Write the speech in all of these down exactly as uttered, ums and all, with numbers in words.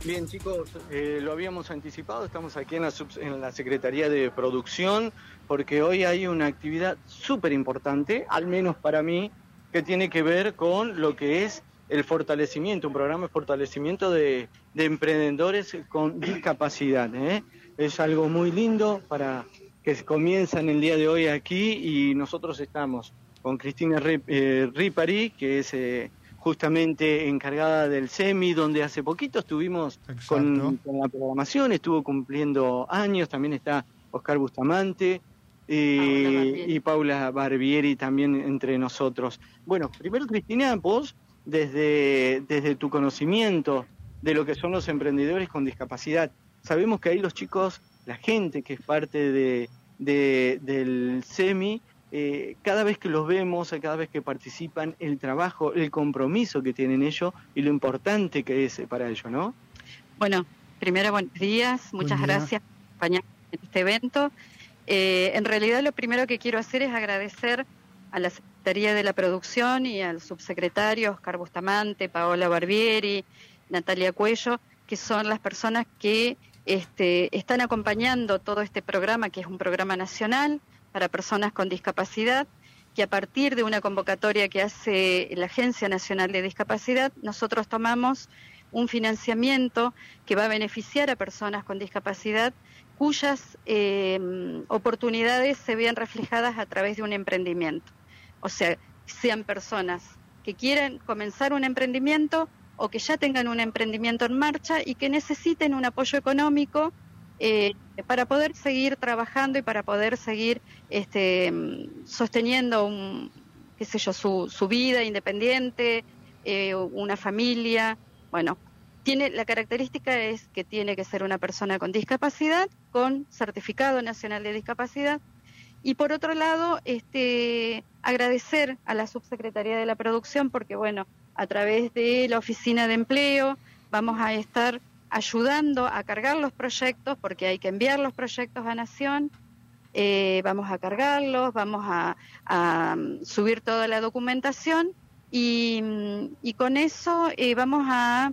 Bien, chicos, eh, lo habíamos anticipado, estamos aquí en la, sub, en la Secretaría de Producción, porque hoy hay una actividad súper importante, al menos para mí, que tiene que ver con lo que es el fortalecimiento, un programa de fortalecimiento de, de emprendedores con discapacidad, ¿eh? Es algo muy lindo para que comienza en el día de hoy aquí, y nosotros estamos con Cristina Rip, eh, Ripari, que es... Eh, justamente encargada del SEMI, donde hace poquito estuvimos con, con la programación, estuvo cumpliendo años, también está Oscar Bustamante eh, y Paula Barbieri también entre nosotros. Bueno, primero Cristina, vos, desde, desde tu conocimiento de lo que son los emprendedores con discapacidad, sabemos que ahí los chicos, la gente que es parte de, de, del SEMI, Eh, cada vez que los vemos, cada vez que participan, el trabajo, el compromiso que tienen ellos y lo importante que es para ellos, ¿no? Bueno, primero buenos días, muchas Buen día. gracias por acompañarnos en este evento. Eh, en realidad lo primero que quiero hacer es agradecer a la Secretaría de la Producción y al subsecretario Oscar Bustamante, Paola Barbieri, Natalia Cuello, que son las personas que este, están acompañando todo este programa, que es un programa nacional para personas con discapacidad, que a partir de una convocatoria que hace la Agencia Nacional de Discapacidad, nosotros tomamos un financiamiento que va a beneficiar a personas con discapacidad cuyas eh, oportunidades se vean reflejadas a través de un emprendimiento. O sea, sean personas que quieran comenzar un emprendimiento o que ya tengan un emprendimiento en marcha y que necesiten un apoyo económico Eh, para poder seguir trabajando y para poder seguir este, sosteniendo un, qué sé yo, su, su vida independiente, eh, una familia. Bueno, tiene la característica es que tiene que ser una persona con discapacidad, con certificado nacional de discapacidad. Y por otro lado, este, agradecer a la subsecretaría de la Producción porque, bueno, a través de la Oficina de Empleo vamos a estar ayudando a cargar los proyectos, porque hay que enviar los proyectos a Nación, eh, vamos a cargarlos, vamos a, a subir toda la documentación y, y con eso eh, vamos a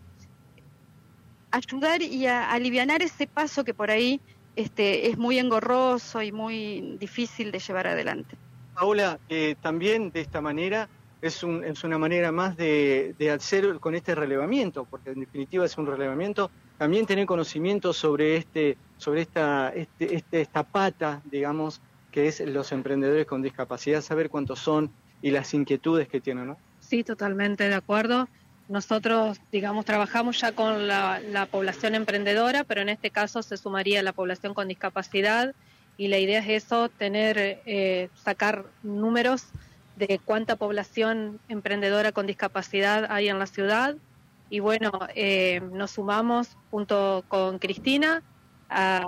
ayudar y a, a alivianar ese paso que por ahí este, es muy engorroso y muy difícil de llevar adelante. Paola, eh, también de esta manera es, un, es una manera más de, de hacer con este relevamiento, porque en definitiva es un relevamiento, también tener conocimiento sobre este, sobre esta, este, este, esta pata, digamos, que es los emprendedores con discapacidad, saber cuántos son y las inquietudes que tienen, ¿no? Sí, totalmente de acuerdo. Nosotros, digamos, trabajamos ya con la, la población emprendedora, pero en este caso se sumaría la población con discapacidad y la idea es eso, tener, eh, sacar números de cuánta población emprendedora con discapacidad hay en la ciudad. Y bueno, eh, nos sumamos junto con Cristina a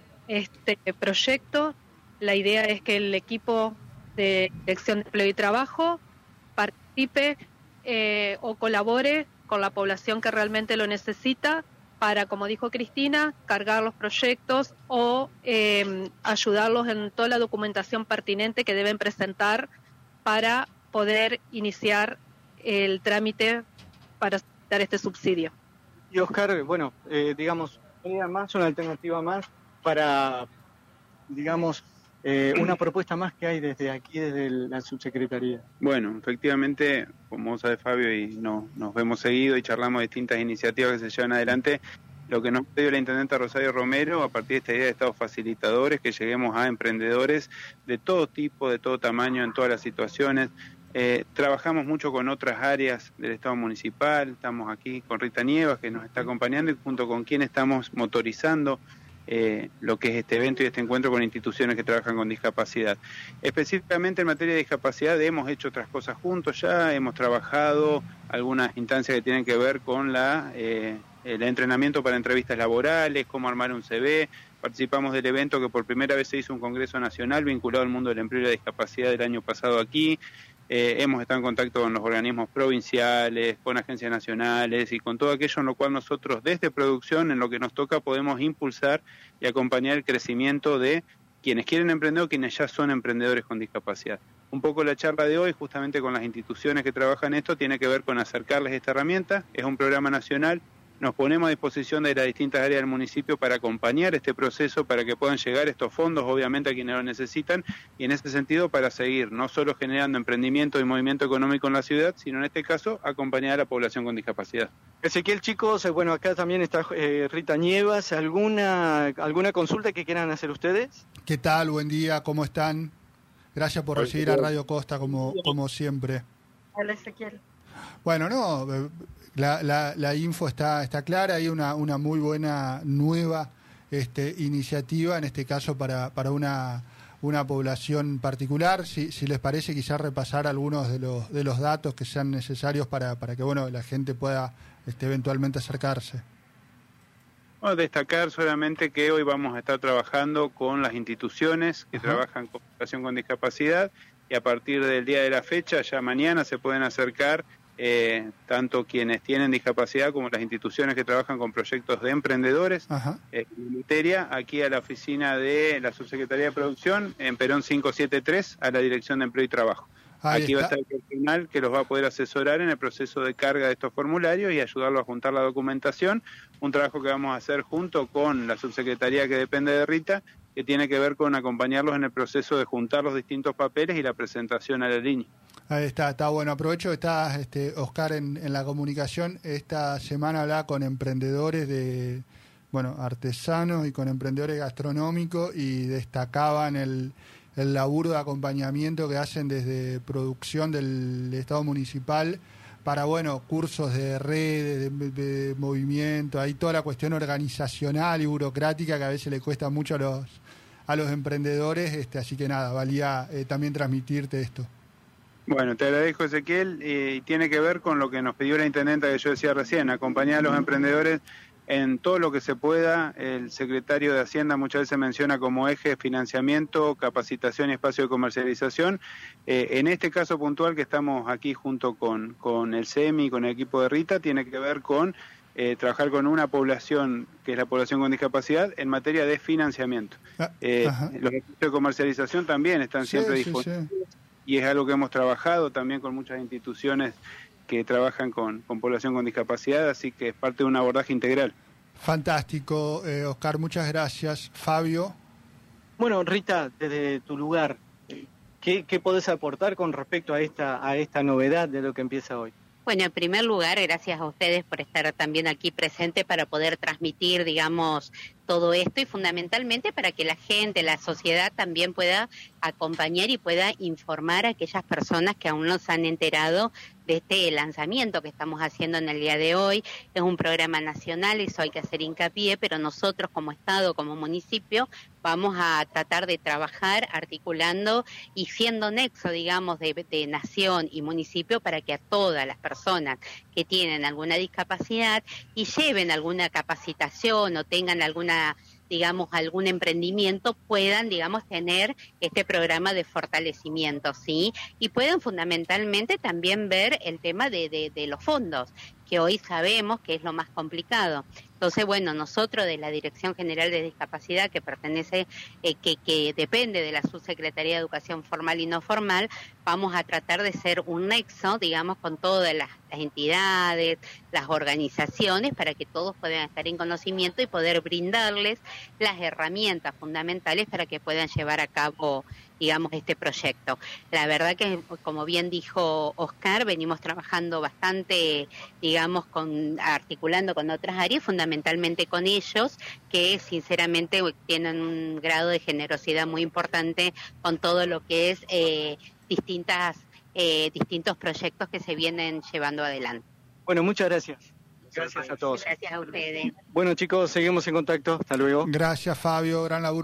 este proyecto. La idea es que el equipo de Dirección de Empleo y Trabajo participe eh, o colabore con la población que realmente lo necesita para, como dijo Cristina, cargar los proyectos o eh, ayudarlos en toda la documentación pertinente que deben presentar para poder iniciar el trámite para dar este subsidio. Y Oscar, bueno, eh, digamos, una más, una alternativa más para, digamos, eh, una propuesta más que hay desde aquí, desde la subsecretaría. Bueno, efectivamente, como sabe Fabio, y no, nos vemos seguido y charlamos de distintas iniciativas que se llevan adelante, lo que nos pidió la intendenta Rosario Romero, a partir de esta idea de estados facilitadores, que lleguemos a emprendedores de todo tipo, de todo tamaño, en todas las situaciones. Eh, trabajamos mucho con otras áreas del Estado municipal, estamos aquí con Rita Nievas, que nos está acompañando, y junto con quien estamos motorizando eh, lo que es este evento y este encuentro con instituciones que trabajan con discapacidad. Específicamente en materia de discapacidad hemos hecho otras cosas juntos ya, hemos trabajado algunas instancias que tienen que ver con la, eh, el entrenamiento para entrevistas laborales, cómo armar un C V. Participamos del evento que por primera vez se hizo un congreso nacional vinculado al mundo del empleo y la discapacidad del año pasado aquí. Eh, hemos estado en contacto con los organismos provinciales, con agencias nacionales y con todo aquello en lo cual nosotros desde producción, en lo que nos toca, podemos impulsar y acompañar el crecimiento de quienes quieren emprender o quienes ya son emprendedores con discapacidad. Un poco la charla de hoy, justamente con las instituciones que trabajan esto, tiene que ver con acercarles esta herramienta. Es un programa nacional, nos ponemos a disposición de las distintas áreas del municipio para acompañar este proceso, para que puedan llegar estos fondos, obviamente, a quienes lo necesitan, y en ese sentido para seguir no solo generando emprendimiento y movimiento económico en la ciudad, sino en este caso acompañar a la población con discapacidad. Ezequiel, chicos, bueno, acá también está eh, Rita Nievas. ¿Alguna, ¿Alguna consulta que quieran hacer ustedes? ¿Qué tal? Buen día, ¿cómo están? Gracias por recibir a Radio Costa como, como siempre. Hola, Ezequiel. Bueno, no, la, la, la info está, está clara, hay una, una muy buena nueva este, iniciativa, en este caso para, para una, una población particular. Si, si les parece, quizás repasar algunos de los, de los datos que sean necesarios para, para que bueno, la gente pueda este, eventualmente acercarse. Bueno, destacar solamente que hoy vamos a estar trabajando con las instituciones que Ajá. trabajan con población con discapacidad, y a partir del día de la fecha, ya mañana se pueden acercar eh, tanto quienes tienen discapacidad como las instituciones que trabajan con proyectos de emprendedores eh, en materia, aquí a la oficina de la Subsecretaría de Producción, en Perón quinientos setenta y tres, a la Dirección de Empleo y Trabajo. Ahí Aquí está. Va a estar el personal que los va a poder asesorar en el proceso de carga de estos formularios y ayudarlos a juntar la documentación, un trabajo que vamos a hacer junto con la subsecretaría que depende de Rita, que tiene que ver con acompañarlos en el proceso de juntar los distintos papeles y la presentación a la línea. Ahí está, está bueno. Aprovecho que está este, Oscar en, en la comunicación. Esta semana hablaba con emprendedores de, bueno, artesanos y con emprendedores gastronómicos, y destacaban el el laburo de acompañamiento que hacen desde producción del Estado municipal para, bueno, cursos de redes, de, de movimiento, hay toda la cuestión organizacional y burocrática que a veces le cuesta mucho a los a los emprendedores, este, así que nada, valía eh, también transmitirte esto. Bueno, te agradezco, Ezequiel, y tiene que ver con lo que nos pidió la intendenta que yo decía recién, acompañar a los emprendedores en todo lo que se pueda. El secretario de Hacienda muchas veces menciona como eje financiamiento, capacitación y espacio de comercialización. Eh, en este caso puntual que estamos aquí junto con, con el C E M I y con el equipo de Rita, tiene que ver con eh, trabajar con una población que es la población con discapacidad en materia de financiamiento. Eh, los espacios de comercialización también están siempre sí, disponibles sí, sí. y es algo que hemos trabajado también con muchas instituciones que trabajan con, con población con discapacidad, así que es parte de un abordaje integral. Fantástico, eh, Oscar, muchas gracias. Fabio. Bueno, Rita, desde tu lugar, ¿qué, qué podés aportar con respecto a esta, a esta novedad de lo que empieza hoy? Bueno, en primer lugar, gracias a ustedes por estar también aquí presente para poder transmitir, digamos, todo esto, y fundamentalmente para que la gente, la sociedad también pueda acompañar y pueda informar a aquellas personas que aún no se han enterado de este lanzamiento que estamos haciendo en el día de hoy. Es un programa nacional, eso hay que hacer hincapié, pero nosotros como Estado, como municipio, vamos a tratar de trabajar articulando y siendo nexo, digamos, de, de nación y municipio para que a todas las personas que tienen alguna discapacidad y lleven alguna capacitación o tengan alguna, digamos, algún emprendimiento, puedan, digamos, tener este programa de fortalecimiento, ¿sí? Y puedan fundamentalmente también ver el tema de, de, de los fondos, que hoy sabemos que es lo más complicado. Entonces, bueno, nosotros de la Dirección General de Discapacidad, que pertenece, eh, que, que depende de la Subsecretaría de Educación Formal y No Formal, vamos a tratar de ser un nexo, digamos, con todas las, las entidades, las organizaciones, para que todos puedan estar en conocimiento y poder brindarles las herramientas fundamentales para que puedan llevar a cabo, digamos, este proyecto. La verdad que, como bien dijo Oscar, venimos trabajando bastante, digamos, con articulando con otras áreas, fundamentalmente con ellos, que sinceramente tienen un grado de generosidad muy importante con todo lo que es eh, distintas eh, distintos proyectos que se vienen llevando adelante. Bueno, muchas gracias. Gracias a todos. Gracias a ustedes. Bueno, chicos, seguimos en contacto. Hasta luego. Gracias, Fabio. Gran laburo.